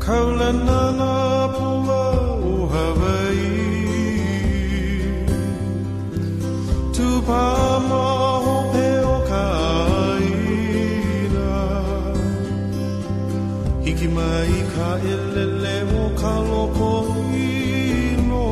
Kaulana pua o Hawaii Tupama hope o kaina Hiki mai ka elele o ka loko ino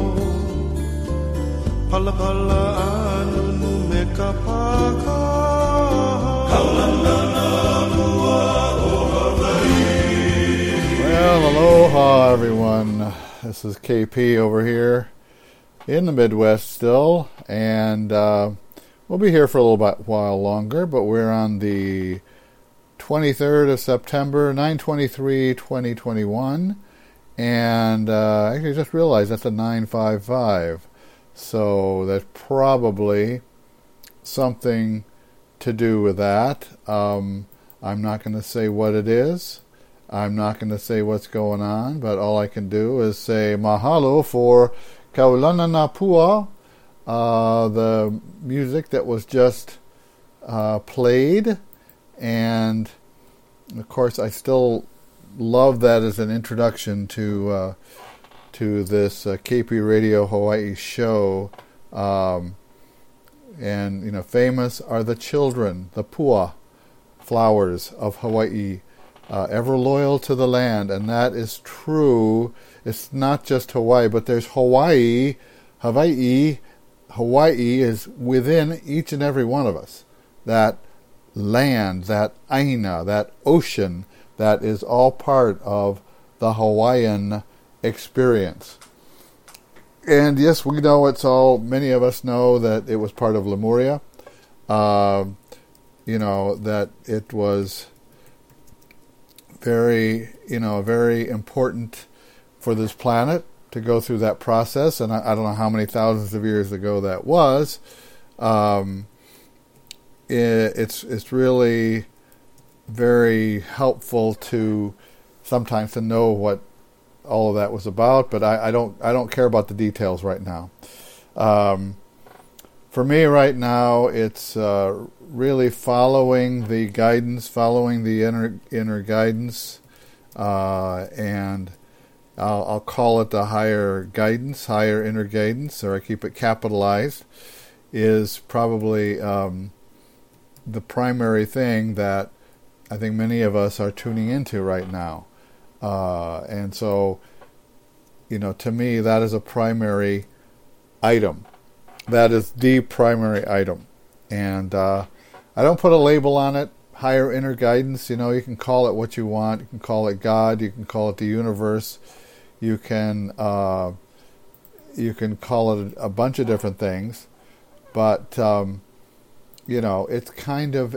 Pala pala anunu me ka paka Kaulana pua o Hawaii. Well, aloha everyone. This is KP over here in the Midwest still, and we'll be here for a little while longer, but we're on the 23rd of September, 9/23/2021, and I actually just realized that's a 955, so that's probably something to do with that. I'm not going to say what it is. I'm not going to say what's going on, but all I can do is say mahalo for Kaulana Napua, the music that was just played, and of course I still love that as an introduction to this KP Radio Hawaii show. And famous are the children, the pua flowers of Hawaii. Ever loyal to the land, and that is true. It's not just Hawaii, but there's Hawaii. Hawaii is within each and every one of us. That land, that aina, that ocean, that is all part of the Hawaiian experience. And yes, we know many of us know that it was part of Lemuria. That it was very important for this planet to go through that process, and I don't know how many thousands of years ago that was. It's really very helpful to sometimes to know what all of that was about, but I don't care about the details right now. For me right now, it's really following the guidance, following the inner guidance, and I'll call it the higher guidance, higher inner guidance, or I keep it capitalized, is probably the primary thing that I think many of us are tuning into right now. And so, to me, that is a primary item. That is the primary item. And I don't put a label on it. Higher inner guidance, you can call it what you want. You can call it God. You can call it the universe. You can call it a bunch of different things. But, it's kind of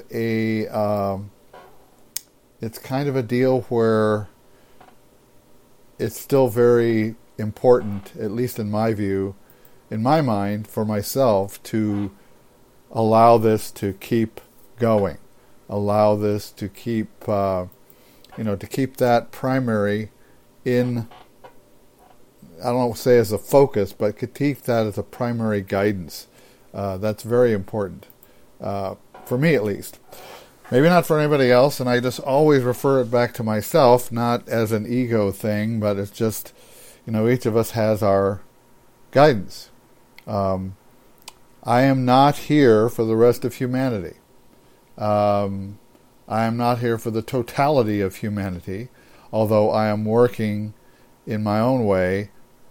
a deal where it's still very important, at least in my view, in my mind, for myself, to allow this to keep going, allow this to keep, to keep that primary in, I don't want to say as a focus, but to keep that as a primary guidance. That's very important, for me at least. Maybe not for anybody else, and I just always refer it back to myself, not as an ego thing, but it's just, each of us has our guidance. I am not here for the rest of humanity. I am not here for the totality of humanity, although I am working in my own way,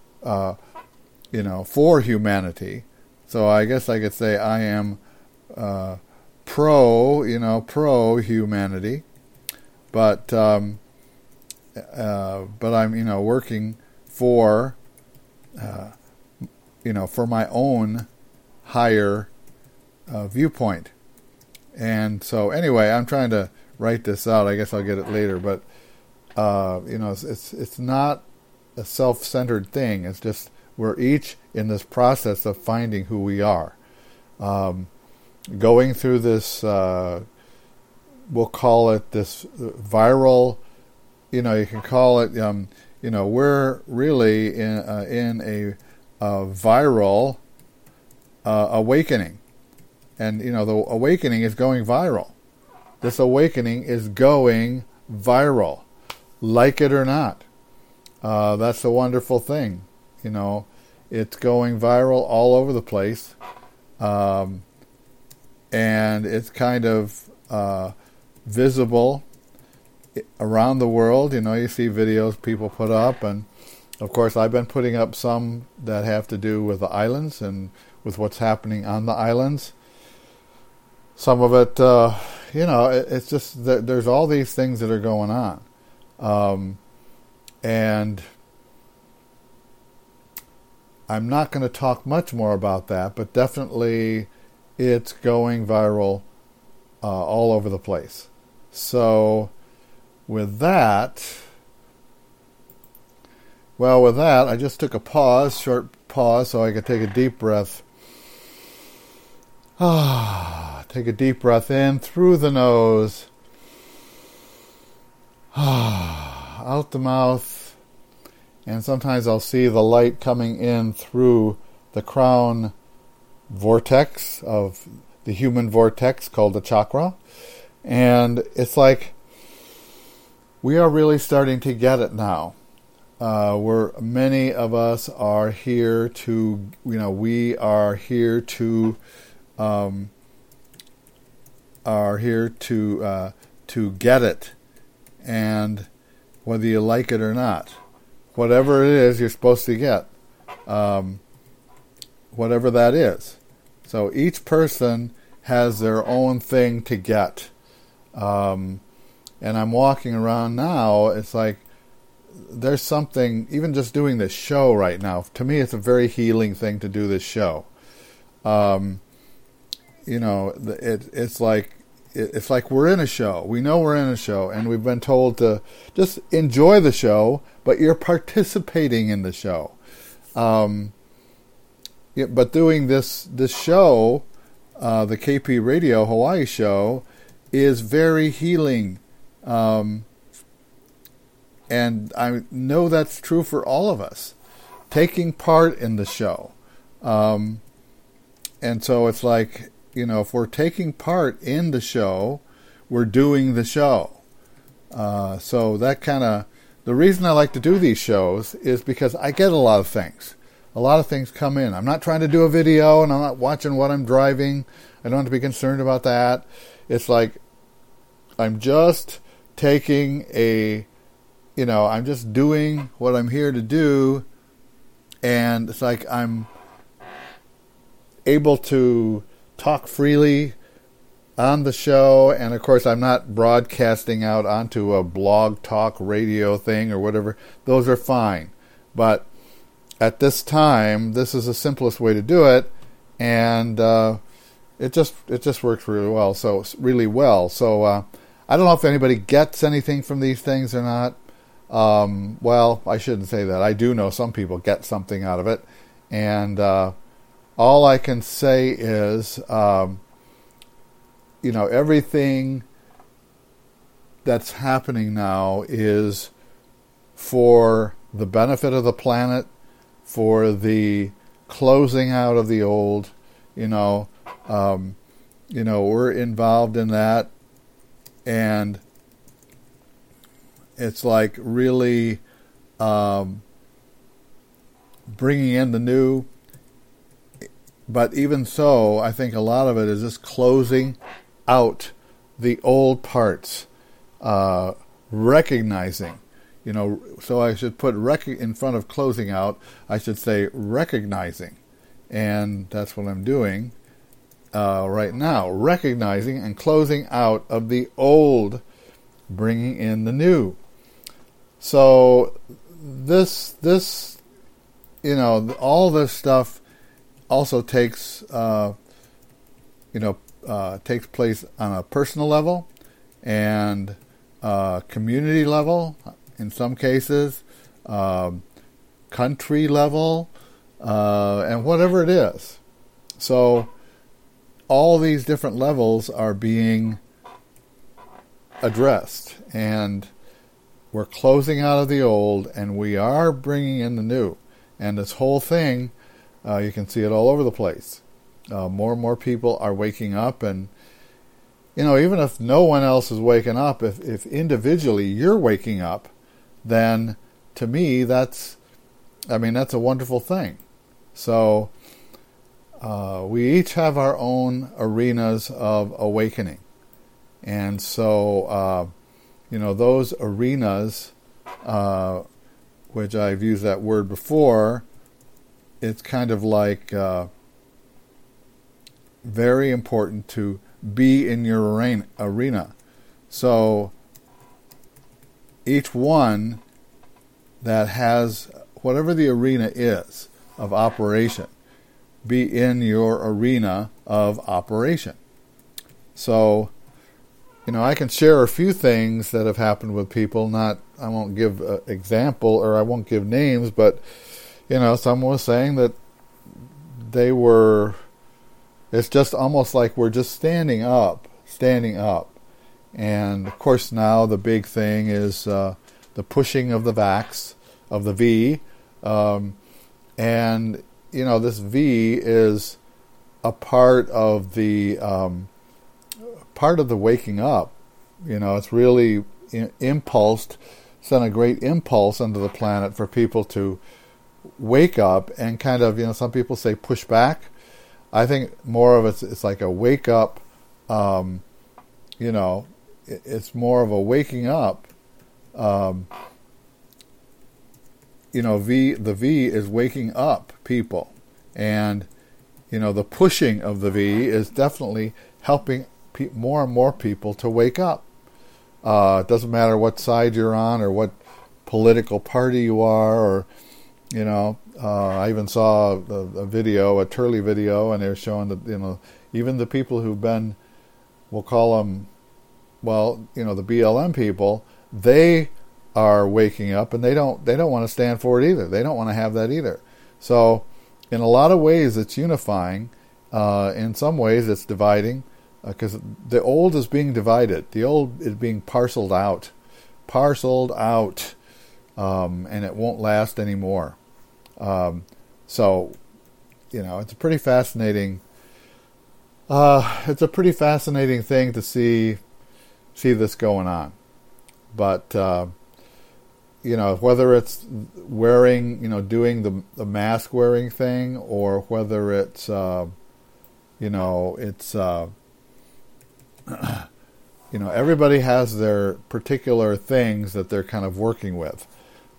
for humanity. So I guess I could say I am pro humanity, but I'm working for for my own higher viewpoint. And so anyway, I'm trying to write this out. I guess I'll get it later, but it's not a self-centered thing. It's just we're each in this process of finding who we are. Going through this, we'll call it this viral, you can call it, we're really in a viral awakening. And, the awakening is going viral. This awakening is going viral, like it or not. That's a wonderful thing. It's going viral all over the place. And it's kind of visible around the world. You see videos people put up, and of course I've been putting up some that have to do with the islands and with what's happening on the islands. Some of it, it's just that there's all these things that are going on. And I'm not going to talk much more about that, but definitely it's going viral all over the place. So with that, I just took a short pause, so I could take a deep breath. Take a deep breath in through the nose, out the mouth, and sometimes I'll see the light coming in through the crown vortex of the human vortex called the chakra. And it's like we are really starting to get it now. Many of us are here to, we are here to get it, and whether you like it or not, whatever it is you're supposed to get, whatever that is. So each person has their own thing to get. And I'm walking around now, it's like there's something, even just doing this show right now, to me it's a very healing thing to do this show. It's like we're in a show. We know we're in a show, and we've been told to just enjoy the show, but you're participating in the show. But doing this show, the KP Radio Hawaii show, is very healing. And I know that's true for all of us. Taking part in the show. And so it's like, if we're taking part in the show, we're doing the show. So that kind of, the reason I like to do these shows is because I get a lot of things. A lot of things come in. I'm not trying to do a video, and I'm not watching what I'm driving. I don't have to be concerned about that. It's like I'm just taking I'm just doing what I'm here to do, and it's like I'm able to talk freely on the show, and of course I'm not broadcasting out onto a blog talk radio thing or whatever. Those are fine, but at this time this is the simplest way to do it, and it just works really well. So I don't know if anybody gets anything from these things or not. Well, I shouldn't say that. I do know some people get something out of it, and all I can say is, everything that's happening now is for the benefit of the planet, for the closing out of the old. We're involved in that, and it's like really bringing in the new. But even so, I think a lot of it is just closing out the old parts, recognizing, so I should put in front of closing out, I should say recognizing. And that's what I'm doing right now, recognizing and closing out of the old, bringing in the new. So this all this stuff also takes takes place on a personal level and community level in some cases, country level, and whatever it is. So all these different levels are being addressed, and we're closing out of the old, and we are bringing in the new. And this whole thing, you can see it all over the place. More and more people are waking up, and even if no one else is waking up, if individually you're waking up, then to me, that's a wonderful thing. So we each have our own arenas of awakening. And so, those arenas, which I've used that word before, it's kind of like very important to be in your arena. So each one that has whatever the arena is of operation, be in your arena of operation. So, I can share a few things that have happened with people. I won't give an example, or I won't give names, but, someone was saying that it's just almost like we're just standing up. And, of course, now the big thing is the pushing of the VAX, of the V. And, this V is a part of the waking up. It's really impulsed, sent a great impulse into the planet for people to wake up and kind of, some people say push back. I think more of it's like a wake up, it's more of a waking up. The V is waking up people. And, the pushing of the V is definitely helping more and more people to wake up. It doesn't matter what side you're on or what political party you are, or, I even saw a Turley video, and they were showing that, even the people who've been, we'll call them, the BLM people, they are waking up, and they don't want to stand for it either. They don't want to have that either. So, in a lot of ways, it's unifying. In some ways, it's dividing, because the old is being divided. The old is being parceled out, and it won't last anymore. So, it's a pretty fascinating. It's a pretty fascinating thing to see this going on, but whether it's wearing, doing the mask wearing thing, or whether it's everybody has their particular things that they're kind of working with.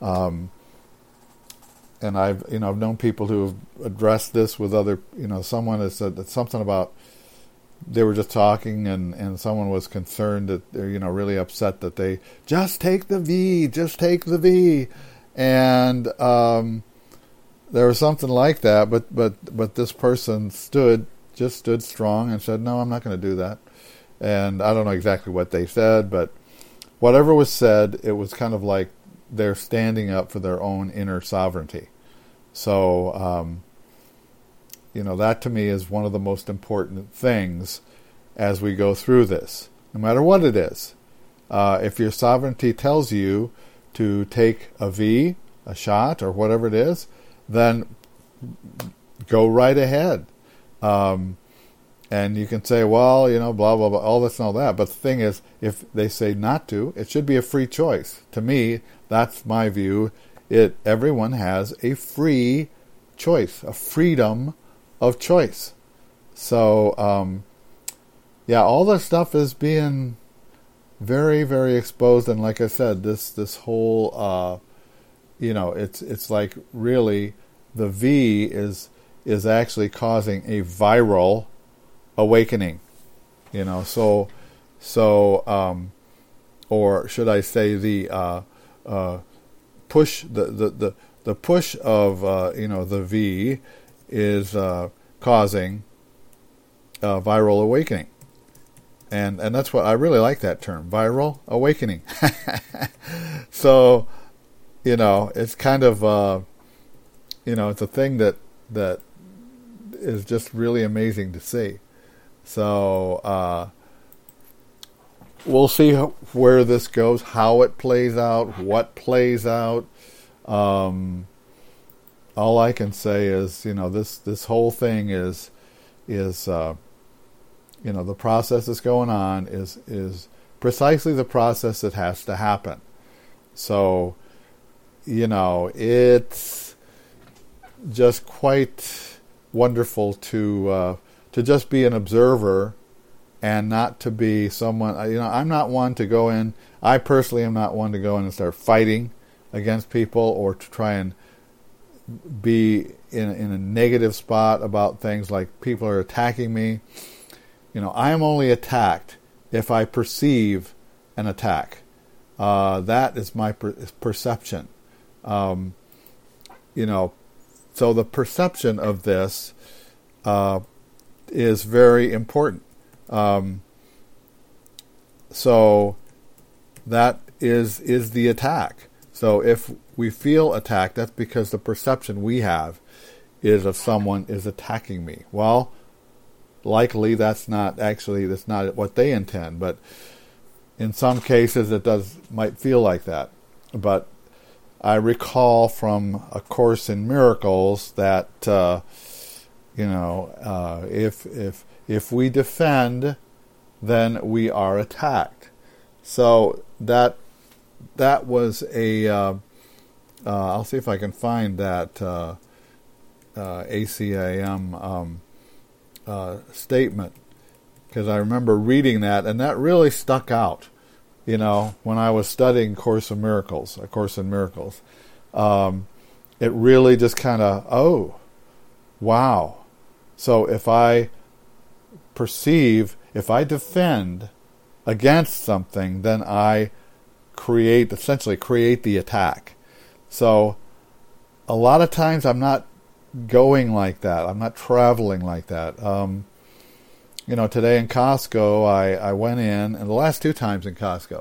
And I've known people who have addressed this with other, someone has said that something about, they were just talking, and someone was concerned that they're, really upset that they just take the V. And there was something like that, but this person stood strong and said, no, I'm not going to do that. And I don't know exactly what they said, but whatever was said, it was kind of like they're standing up for their own inner sovereignty. So, that to me is one of the most important things as we go through this, no matter what it is. If your sovereignty tells you to take a V, a shot, or whatever it is, then go right ahead. And you can say, well, blah, blah, blah, all this and all that. But the thing is, if they say not to, it should be a free choice. To me, that's my view. Everyone has a free choice, a freedom of choice. So, all this stuff is being very, very exposed. And like I said, this whole, it's like really the V is actually causing a viral awakening, or should I say the push, the push of the V is causing viral awakening, and that's what I really like, that term, viral awakening. So, it's kind of it's a thing that is just really amazing to see. So we'll see where this goes, how it plays out, what plays out. All I can say is, this whole thing is the process that's going on is precisely the process that has to happen. So, it's just quite wonderful to just be an observer and not to be someone. I'm not one to go in. I personally am not one to go in and start fighting against people or to try and be in a negative spot about things like people are attacking me. I am only attacked if I perceive an attack. That is my perception. So the perception of this is very important. So that is the attack. So if we feel attacked, that's because the perception we have is of someone is attacking me. Well, likely that's not what they intend, but in some cases it might feel like that. But I recall from A Course in Miracles that if we defend, then we are attacked. So that was a I'll see if I can find that ACIM statement, because I remember reading that, and that really stuck out. When I was studying A Course in Miracles, it really just kind of, oh, wow. So if I defend against something, then I essentially create the attack. So a lot of times I'm not going like that. I'm not traveling like that. Today in Costco, I went in, and the last two times in Costco,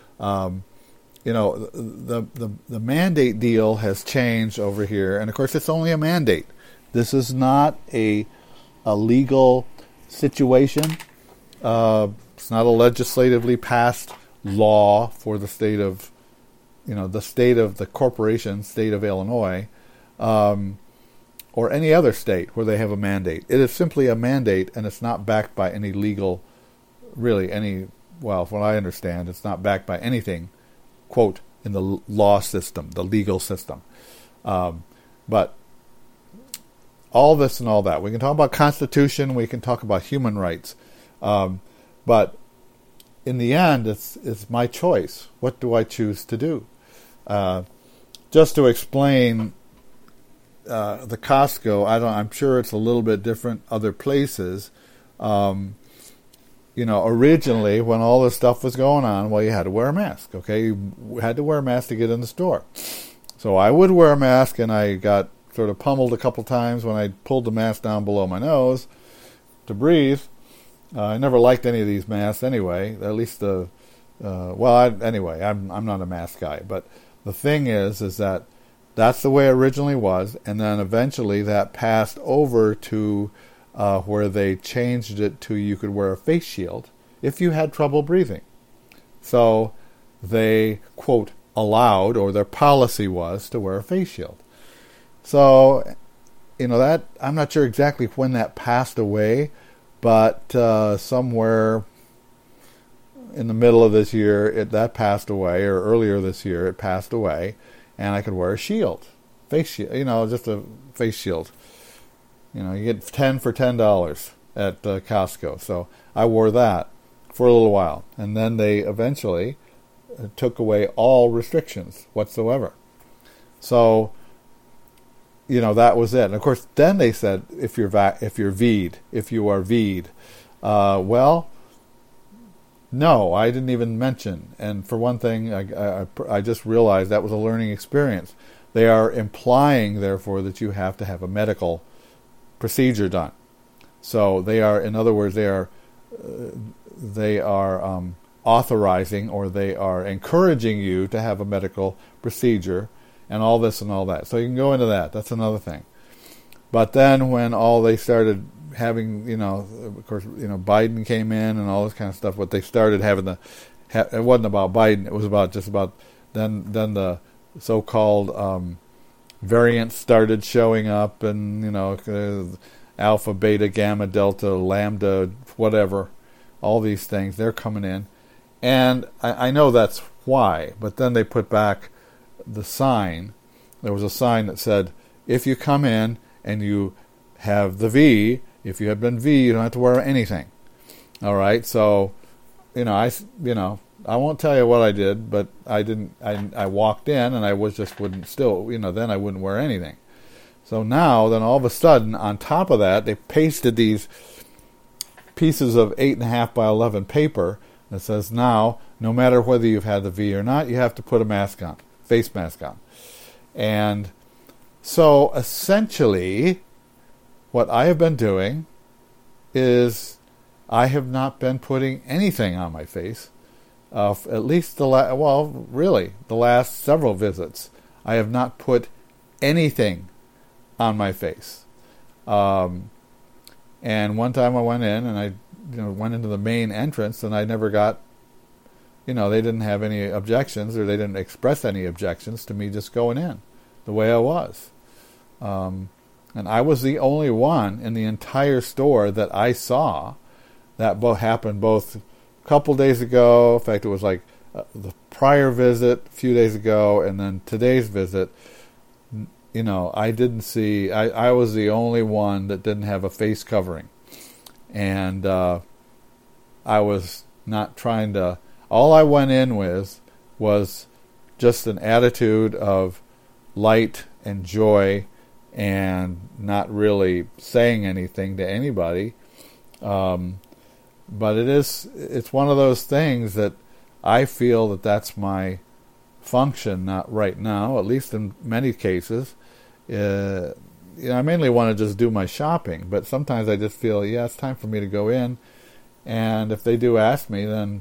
the mandate deal has changed over here, and of course it's only a mandate. This is not a legal situation. It's not a legislatively passed law for the state of, the corporation, state of Illinois, or any other state where they have a mandate. It is simply a mandate, and it's not backed by any legal, from what I understand, it's not backed by anything, quote, in the law system, the legal system. But all this and all that. We can talk about Constitution, we can talk about human rights, but in the end, it's my choice. What do I choose to do? Just to explain the Costco, I'm sure it's a little bit different other places. Originally when all this stuff was going on, you had to wear a mask. Okay, you had to wear a mask to get in the store. So I would wear a mask, and I got sort of pummeled a couple times when I pulled the mask down below my nose to breathe. I never liked any of these masks anyway. At least anyway, I'm not a mask guy. But the thing is that that's the way it originally was, and then eventually that passed over to where they changed it to you could wear a face shield if you had trouble breathing. So they, quote, allowed, or their policy was to wear a face shield. So, that I'm not sure exactly when that passed away, but somewhere in the middle of this year, that passed away, or earlier this year, it passed away, and I could wear a shield, face shield, just a face shield. You get 10 for $10 at Costco. So I wore that for a little while, and then they eventually took away all restrictions whatsoever. So, that was it. And of course, then they said if you are VE'd, no, I didn't even mention. And for one thing, I just realized that was a learning experience. They are implying, therefore, that you have to have a medical procedure done. So they are, in other words, they are authorizing, or they are encouraging you to have a medical procedure, and all this and all that. So you can go into that. That's another thing. But then when they started having, of course, Biden came in and all this kind of stuff, but they started having it wasn't about Biden. It was about then the so-called variants started showing up, and, alpha, beta, gamma, delta, lambda, whatever, all these things, they're coming in. And I know that's why, but then they put back the sign, there was a sign that said, if you come in and you have the V, if you have been V, you don't have to wear anything. All right, so, I won't tell you what I did, but I walked in and I then I wouldn't wear anything. So now, then all of a sudden, on top of that, they pasted these pieces of 8.5 by 11 paper that says now, no matter whether you've had the V or not, you have to put a mask on, face mask on. And so essentially, what I have been doing is I have not been putting anything on my face. At least the last several visits, I have not put anything on my face. And one time I went in and I went into the main entrance and I never got, they didn't have any objections, or they didn't express any objections to me just going in the way I was. And I was the only one in the entire store that I saw. That happened both a couple days ago. In fact, it was like the prior visit a few days ago, and then today's visit. I didn't see. I was the only one that didn't have a face covering, and I was not trying to. All I went in with was just an attitude of light and joy, and not really saying anything to anybody. But it's one of those things that I feel that that's my function, not right now, at least in many cases. I mainly want to just do my shopping, but sometimes I just feel, it's time for me to go in. And if they do ask me, then,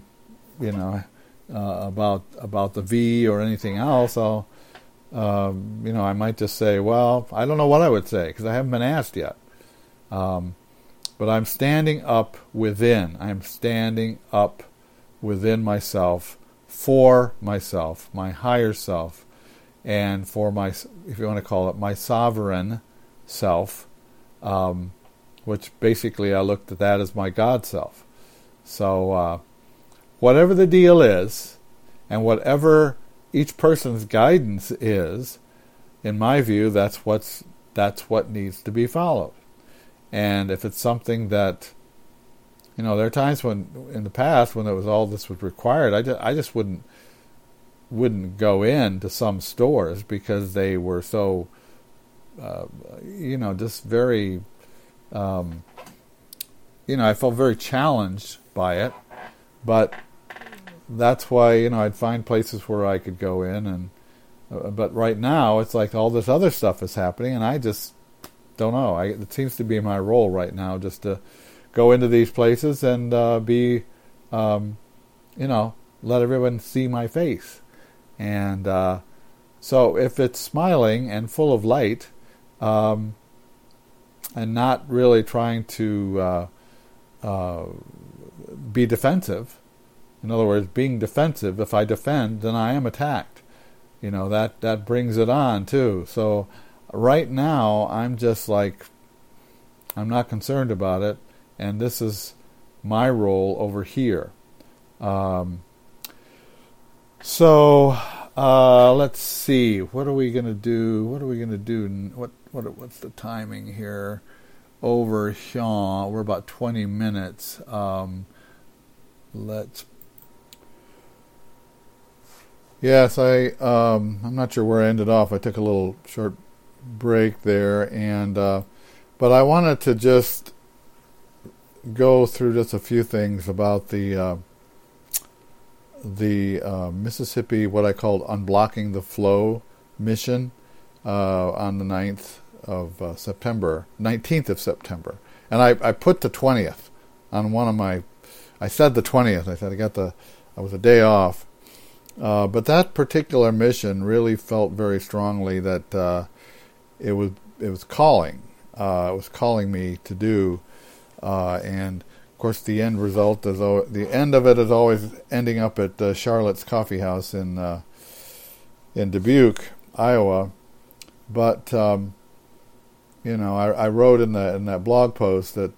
about the V or anything else, I'll, I might just say, well, I don't know what I would say because I haven't been asked yet. But I'm standing up within. I'm standing up within myself, for myself, my higher self, and for my, if you want to call it, my sovereign self, which basically I looked at that as my God self. So whatever the deal is, and whatever each person's guidance is, in my view, that's what needs to be followed. And if it's something that, there are times when, in the past, when it was all this was required, I just wouldn't go into some stores because they were so, just very, I felt very challenged by it. But that's why, I'd find places where I could go in, and but right now it's like all this other stuff is happening, and I just don't know. It seems to be my role right now just to go into these places and be, let everyone see my face. And so if it's smiling and full of light, and not really trying to be defensive, in other words, being defensive, if I defend, then I am attacked. That brings it on too. So right now, I'm just like, I'm not concerned about it, and this is my role over here. So let's see. What are we going to do? What's the timing here? Over here, we're about 20 minutes. Yes, I'm not sure where I ended off. I took a little short break there, and but I wanted to just go through just a few things about the Mississippi, what I called Unblocking the Flow mission on the 19th of September. And I put the 20th on one of my, I said the 20th, I said I was a day off. But that particular mission really felt very strongly that it was calling. It was calling me to do, and of course the end result is the end of it is always ending up at Charlotte's Coffee House in Dubuque, Iowa. But I wrote in that blog post that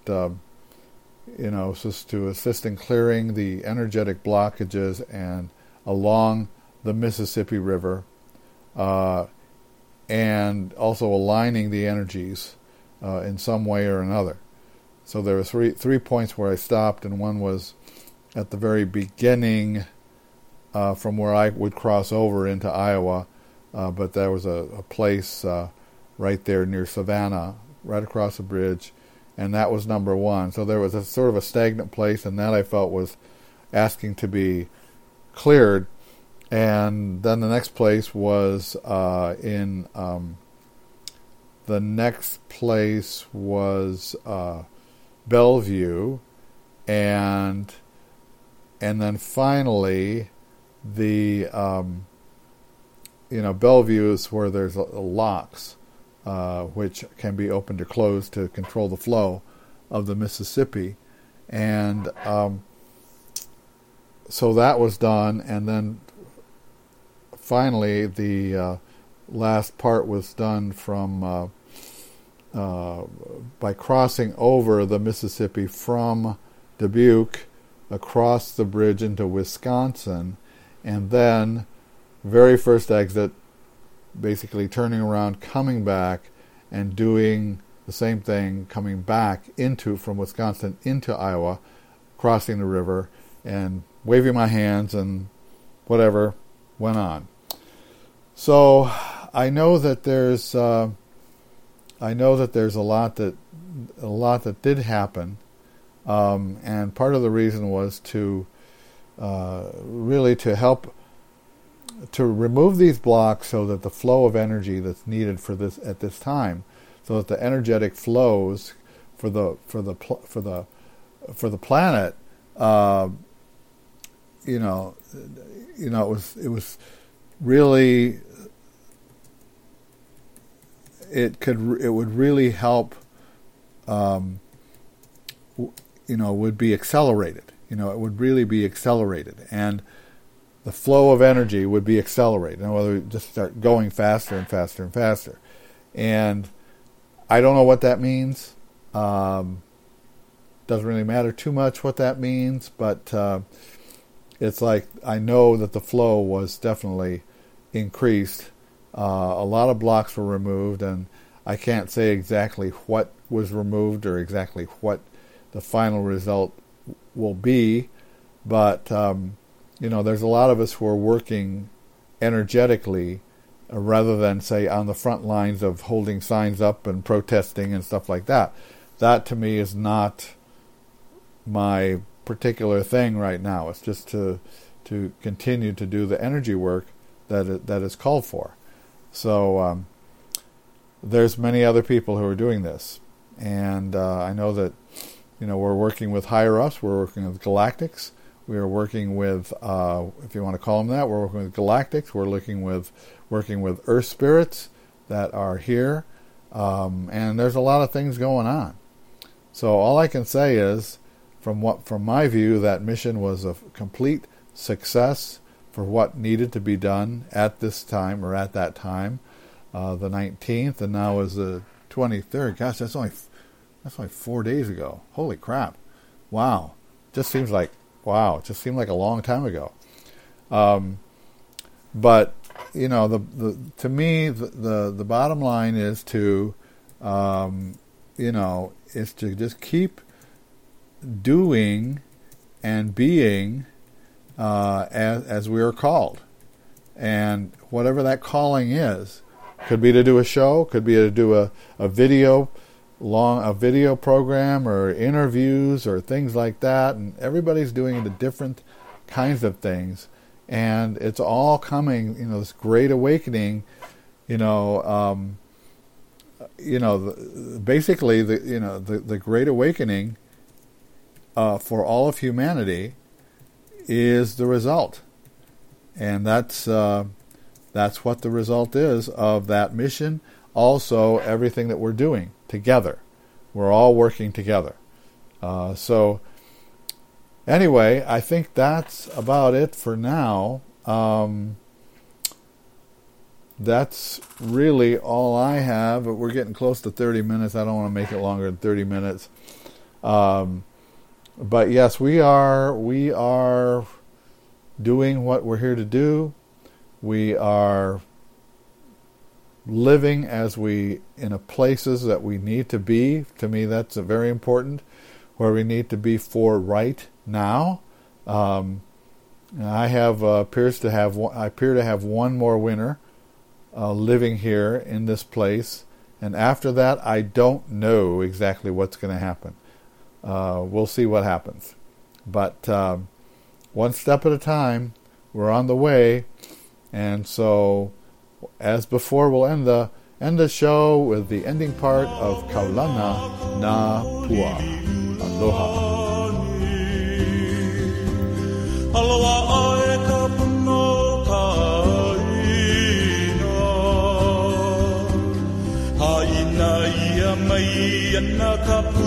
just to assist in clearing the energetic blockages and along the Mississippi River, and also aligning the energies in some way or another. So there were three points where I stopped, and one was at the very beginning from where I would cross over into Iowa, but there was a place right there near Savannah, right across the bridge, and that was number one. So there was a sort of a stagnant place, and that I felt was asking to be cleared. And then the next place was Bellevue, and then finally the Bellevue is where there's locks which can be opened or closed to control the flow of the Mississippi, and so that was done. And then finally the last part was done from by crossing over the Mississippi from Dubuque across the bridge into Wisconsin, and then very first exit, basically turning around, coming back, and doing the same thing, coming back from Wisconsin into Iowa, crossing the river, and waving my hands and whatever went on. So I know that there's a lot that did happen, and part of the reason was to really to help to remove these blocks so that the flow of energy that's needed for this at this time, so that the energetic flows for the planet, it was really, it would really help, would be accelerated. It would really be accelerated, and the flow of energy would be accelerated. Whether we just start going faster and faster and faster. And I don't know what that means. Doesn't really matter too much what that means, but it's like I know that the flow was definitely increased. A lot of blocks were removed, and I can't say exactly what was removed or exactly what the final result will be, but there's a lot of us who are working energetically rather than, say, on the front lines of holding signs up and protesting and stuff like that. That, to me, is not my particular thing right now. It's just to continue to do the energy work that is called for. So there's many other people who are doing this. And I know that, we're working with higher-ups, we're working with galactics, we are working with, if you want to call them that, we're working with galactics. We're working with earth spirits that are here, and there's a lot of things going on. So all I can say is, from my view, that mission was a complete success for what needed to be done at this time, or at that time, the 19th, and now is the 23rd. Gosh, that's only 4 days ago. Holy crap! Wow, just seems like. Wow, it just seemed like a long time ago. But to me, the bottom line is to, is to just keep doing and being as we are called, and whatever that calling is, could be to do a show, could be to do a video program or interviews or things like that, and everybody's doing the different kinds of things, and it's all coming, this great awakening, basically the great awakening for all of humanity is the result, and that's what the result is of that mission. Also, everything that we're doing together. We're all working together. So, anyway, I think that's about it for now. That's really all I have. But we're getting close to 30 minutes. I don't want to make it longer than 30 minutes. But yes, we are doing what we're here to do. We are living as we in a places that we need to be. To me, that's very important. Where we need to be for right now. I appear to have one more winter living here in this place, and after that, I don't know exactly what's going to happen. We'll see what happens, but one step at a time. We're on the way, and so, as before, we'll end the show with the ending part of Kaulana Na Pua. Aloha. Aloha ae ka puno ka ina. Haina ia mai ana ka puno.